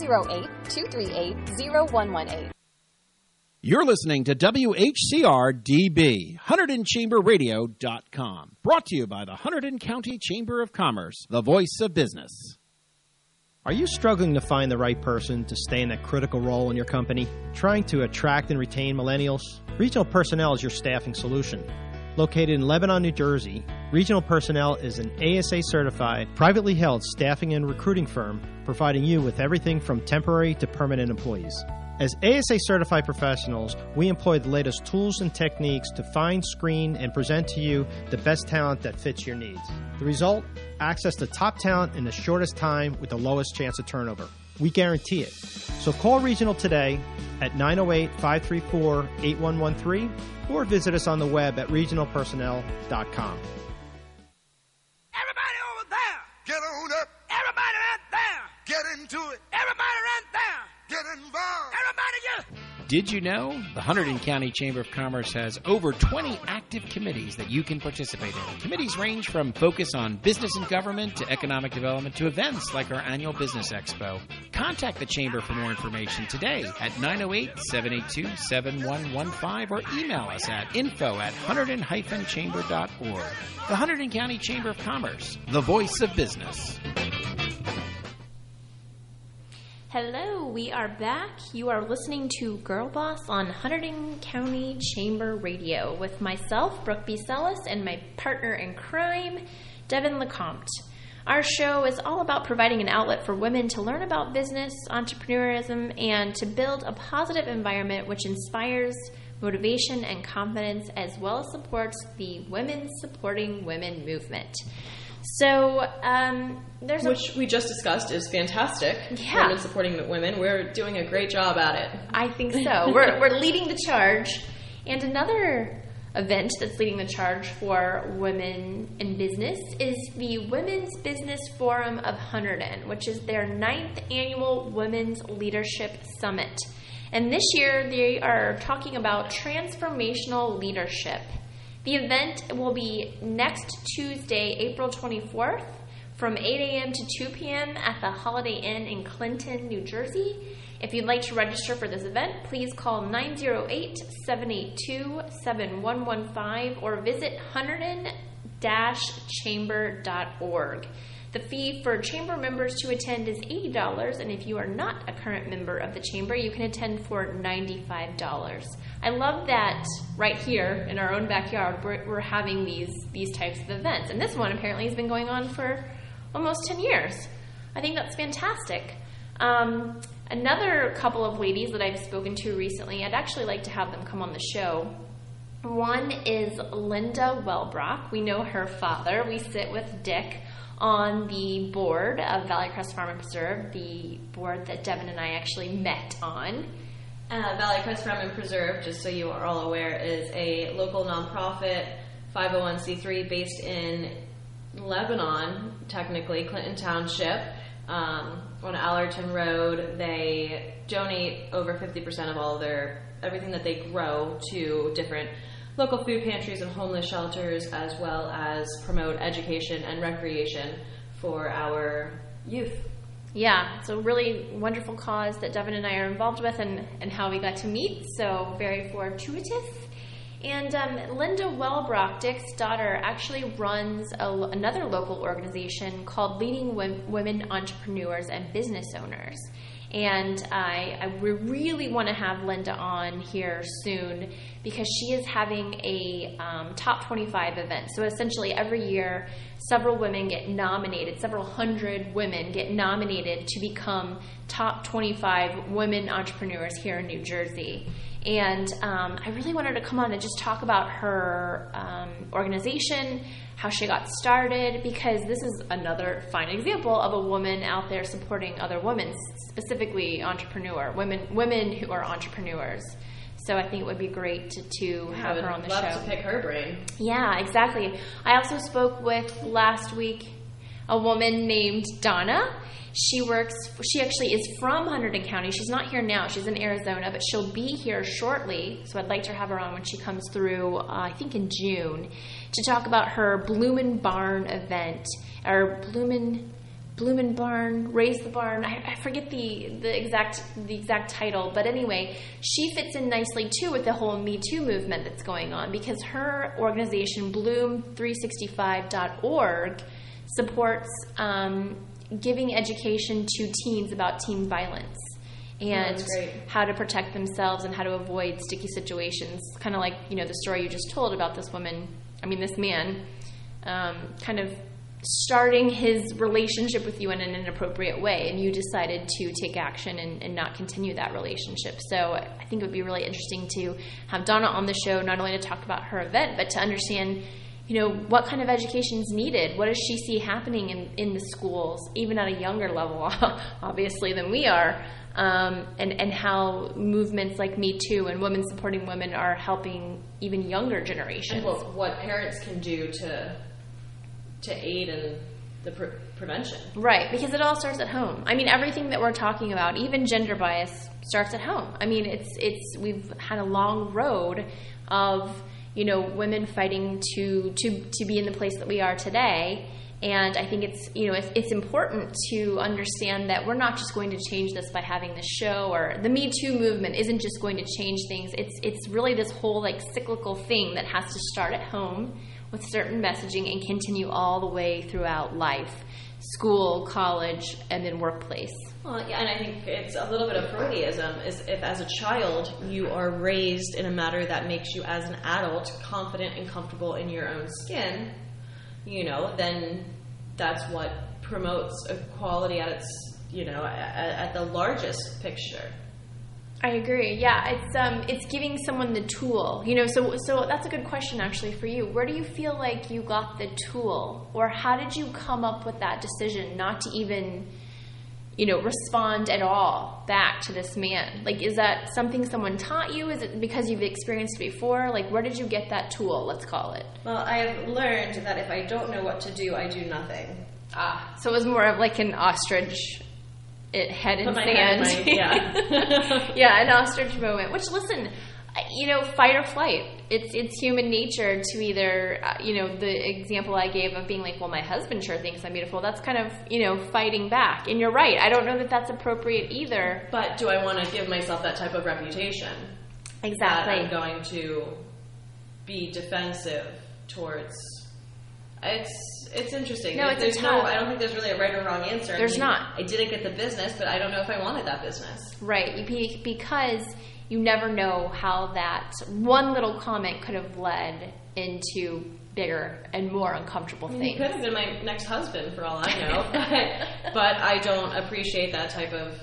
908-238-0118. You're listening to WHCR-DB, HunterdonChamberRadio.com. Brought to you by the Hunterdon County Chamber of Commerce, the voice of business. Are you struggling to find the right person to stay in that critical role in your company? Trying to attract and retain millennials? Regional Personnel is your staffing solution. Located in Lebanon, New Jersey, Regional Personnel is an ASA-certified, privately held staffing and recruiting firm providing you with everything from temporary to permanent employees. As ASA-certified professionals, we employ the latest tools and techniques to find, screen, and present to you the best talent that fits your needs. The result? Access to top talent in the shortest time with the lowest chance of turnover. We guarantee it. So call Regional today at 908-534-8113 or visit us on the web at regionalpersonnel.com. Everybody over there, get on up. Everybody right there, get into it. Everybody right there, get involved. Everybody get... Did you know the Hunterdon County Chamber of Commerce has over 20 active committees that you can participate in? Committees range from focus on business and government to economic development to events like our annual Business Expo. Contact the Chamber for more information today at 908-782-7115 or email us at info@hunterdon-chamber.org. The Hunterdon County Chamber of Commerce, the voice of business. Hello, we are back. You are listening to Girl Boss on Hunterdon County Chamber Radio with myself, Brooke B. Sellis, and my partner in crime, Devin LeCompte. Our show is all about providing an outlet for women to learn about business, entrepreneurism, and to build a positive environment which inspires motivation and confidence, as well as supports the Women Supporting Women movement. So, which we just discussed is fantastic. Yeah. Women supporting women. We're doing a great job at it. I think so. We're leading the charge. And another event that's leading the charge for women in business is the Women's Business Forum of Hunterdon, which is their 9th annual Women's Leadership Summit. And this year they are talking about transformational leadership. The event will be next Tuesday, April 24th, from 8 a.m. to 2 p.m. at the Holiday Inn in Clinton, New Jersey. If you'd like to register for this event, please call 908-782-7115 or visit hunterdon-chamber.org. The fee for chamber members to attend is $80, and if you are not a current member of the chamber, you can attend for $95. I love that right here in our own backyard we're having these types of events. And this one apparently has been going on for almost 10 years. I think that's fantastic. Another couple of ladies that I've spoken to recently, I'd actually like to have them come on the show. One is Linda Wellbrock. We know her father. We sit with Dick on the board of Valley Crest Farm and Preserve, the board that Devin and I actually met on. Valley Crest Farm and Preserve, just so you are all aware, is a local nonprofit 501c3 based in Lebanon, technically, Clinton Township, on Allerton Road. They donate over 50% of all everything that they grow to different local food pantries and homeless shelters, as well as promote education and recreation for our youth. Yeah, it's a really wonderful cause that Devin and I are involved with, and how we got to meet, so very fortuitous. And Linda Wellbrock, Dick's daughter, actually runs another local organization called Leading Women Entrepreneurs and Business Owners. And I really want to have Linda on here soon because she is having a top 25 event. So essentially every year, several women get nominated, several hundred women get nominated to become top 25 women entrepreneurs here in New Jersey. And I really wanted to come on and just talk about her organization, how she got started, because this is another fine example of a woman out there supporting other women, specifically women who are entrepreneurs. So I think it would be great to have her on the show. Love to pick her brain. Yeah, exactly. I also spoke with last week a woman named Donna. She actually is from Hunterdon County. She's not here now. She's in Arizona, but she'll be here shortly. So I'd like to have her on when she comes through, I think in June, to talk about her Bloomin' Barn event, or Bloomin' Barn, Raise the Barn. I forget the exact title, but anyway, she fits in nicely too with the whole Me Too movement that's going on, because her organization, Bloom365.org, supports giving education to teens about teen violence and how to protect themselves and how to avoid sticky situations. Kind of like, the story you just told about this man, kind of starting his relationship with you in an inappropriate way, and you decided to take action and not continue that relationship. So I think it would be really interesting to have Donna on the show, not only to talk about her event, but to understand what kind of education is needed? What does she see happening in the schools, even at a younger level, obviously, than we are, and how movements like Me Too and women supporting women are helping even younger generations. And what parents can do to aid in the prevention. Right, because it all starts at home. I mean, everything that we're talking about, even gender bias, starts at home. I mean, we've had a long road of women fighting to be in the place that we are today. And I think it's important to understand that we're not just going to change this by having this show, or the Me Too movement isn't just going to change things. It's really this whole cyclical thing that has to start at home with certain messaging and continue all the way throughout life, school, college, and then workplace. Well, yeah, and I think it's a little bit of Freudianism, is if as a child you are raised in a manner that makes you as an adult confident and comfortable in your own skin, then that's what promotes equality at its, at the largest picture. I agree. Yeah, it's giving someone the tool. So that's a good question actually for you. Where do you feel like you got the tool, or how did you come up with that decision not to even respond at all back to this man? Is that something someone taught you? Is it because you've experienced it before? Where did you get that tool, let's call it? Well, I have learned that if I don't know what to do, I do nothing. So it was more of an ostrich head in sand. Yeah, an ostrich moment. Which, listen, fight or flight. It's human nature to either, the example I gave of being well, my husband sure thinks I'm beautiful. That's kind of, fighting back. And you're right. I don't know that that's appropriate either. But do I want to give myself that type of reputation? Exactly. That I'm going to be defensive towards. It's interesting. No, I don't think there's really a right or wrong answer. There's not. I didn't get the business, but I don't know if I wanted that business. Right. Because you never know how that one little comment could have led into bigger and more uncomfortable things. He could have been my next husband, for all I know. but I don't appreciate that type of.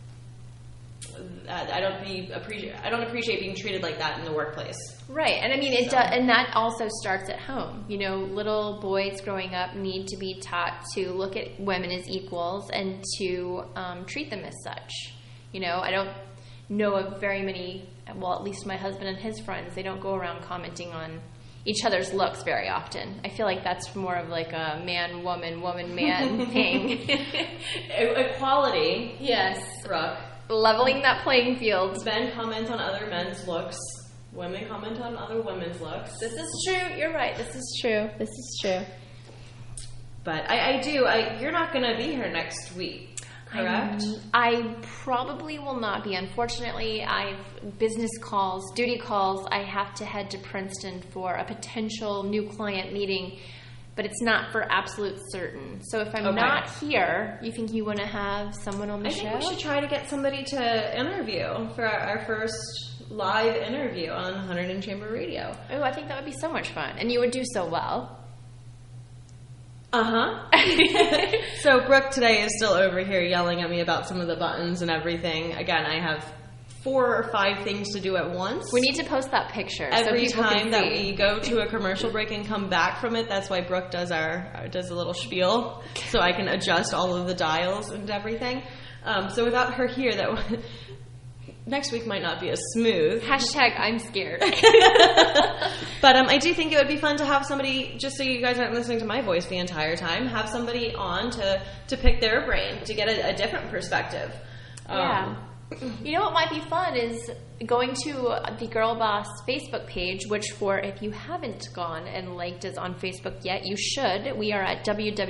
I don't appreciate being treated like that in the workplace. Right, and I mean and that also starts at home. Little boys growing up need to be taught to look at women as equals and to treat them as such. I don't know of very many. Well, at least my husband and his friends, they don't go around commenting on each other's looks very often. I feel like that's more of a man, woman, man thing. Equality. Yes, Brooke. Leveling that playing field. Men comment on other men's looks. Women comment on other women's looks. This is true. You're right. This is true. But you're not going to be here next week, correct? I probably will not be. Unfortunately, I've business calls, duty calls. I have to head to Princeton for a potential new client meeting, but it's not for absolute certain. So if I'm not here, you think you want to have someone on the show? I think we should try to get somebody to interview for our first live interview on 100 in Chamber Radio. Oh, I think that would be so much fun. And you would do so well. So Brooke today is still over here yelling at me about some of the buttons and everything. Again, I have 4 or 5 things to do at once. We need to post that picture. Every so time that we go to a commercial break and come back from it, that's why Brooke does a little spiel, so I can adjust all of the dials and everything. So without her here, next week might not be as smooth. Hashtag I'm scared. But I do think it would be fun to have somebody, just so you guys aren't listening to my voice the entire time, have somebody on to pick their brain, to get a different perspective. Yeah. You know what might be fun is going to the Girl Boss Facebook page, which if you haven't gone and liked us on Facebook yet, you should. We are at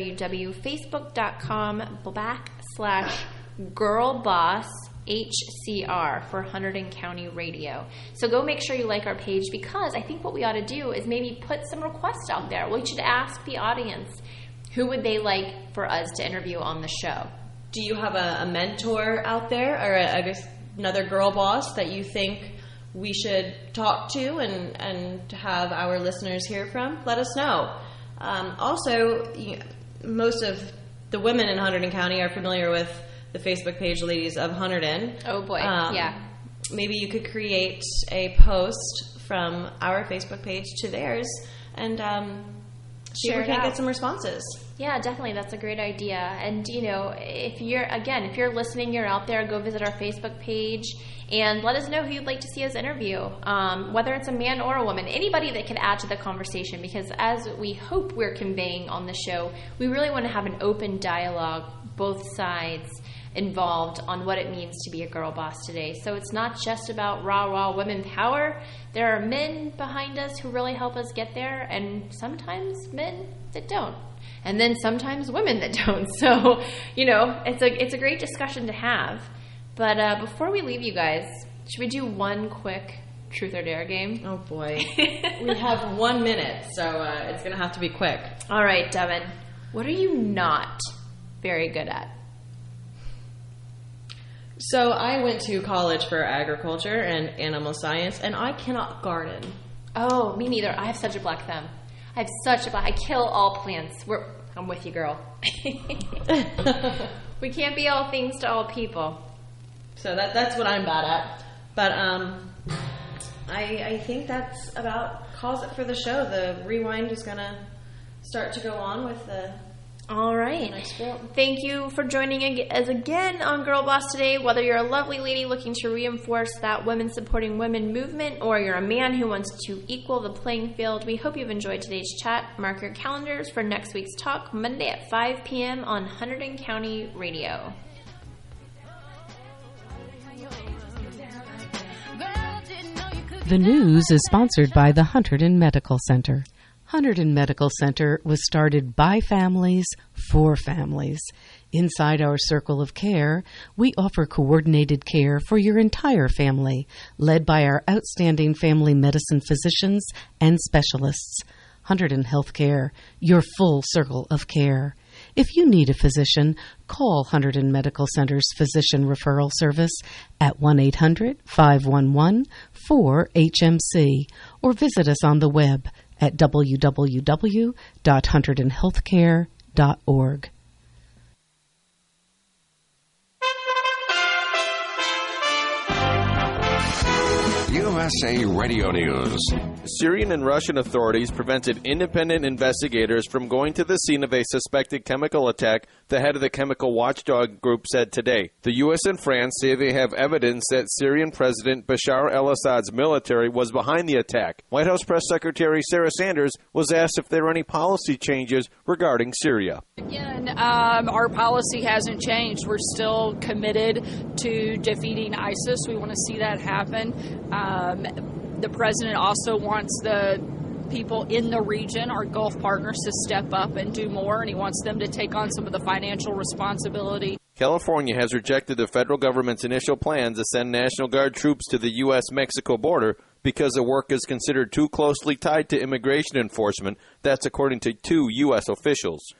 www.facebook.com/girlbosshcr for Hunterdon County Radio. So go make sure you like our page, because I think what we ought to do is maybe put some requests out there. We should ask the audience, who would they like for us to interview on the show? Do you have a mentor out there, or another girl boss that you think we should talk to and have our listeners hear from? Let us know. Also, most of the women in Hunterdon County are familiar with the Facebook page Ladies of Hunterdon. Oh boy, yeah. Maybe you could create a post from our Facebook page to theirs and see if we can't get some responses. Yeah, definitely. That's a great idea. And, if you're listening, you're out there, go visit our Facebook page and let us know who you'd like to see us interview, whether it's a man or a woman, anybody that can add to the conversation, because as we hope we're conveying on the show, we really want to have an open dialogue, both sides involved, on what it means to be a girl boss today. So it's not just about raw women power. There are men behind us who really help us get there, and sometimes men that don't. And then sometimes women that don't. So, it's a great discussion to have. But before we leave you guys, should we do one quick Truth or Dare game? Oh, boy. We have 1 minute, so it's going to have to be quick. All right, Devin. What are you not very good at? So I went to college for agriculture and animal science, and I cannot garden. Oh, me neither. I have such a black thumb. I kill all plants. I'm with you, girl. We can't be all things to all people. So that's what I'm bad at. But I think that's about calls it for the show. The rewind is going to start to go on with the... All right. Thank you for joining us again on Girl Boss today. Whether you're a lovely lady looking to reinforce that women supporting women movement, or you're a man who wants to equal the playing field, we hope you've enjoyed today's chat. Mark your calendars for next week's talk, Monday at 5 p.m. on Hunterdon County Radio. The news is sponsored by the Hunterdon Medical Center. Hunterdon Medical Center was started by families for families. Inside our circle of care, we offer coordinated care for your entire family, led by our outstanding family medicine physicians and specialists. Hunterdon Healthcare, your full circle of care. If you need a physician, call Hunterdon Medical Center's Physician Referral Service at 1-800-511-4HMC or visit us on the web at www.hunterdonhealthcare.org. USA Radio News. Syrian and Russian authorities prevented independent investigators from going to the scene of a suspected chemical attack, the head of the chemical watchdog group said today. The U.S. and France say they have evidence that Syrian President Bashar al-Assad's military was behind the attack. White House Press Secretary Sarah Sanders was asked if there are any policy changes regarding Syria. Again, our policy hasn't changed. We're still committed to defeating ISIS. We want to see that happen. The president also wants the people in the region, our Gulf partners, to step up and do more, and he wants them to take on some of the financial responsibility. California has rejected the federal government's initial plans to send National Guard troops to the U.S.-Mexico border because the work is considered too closely tied to immigration enforcement. That's according to 2 U.S. officials.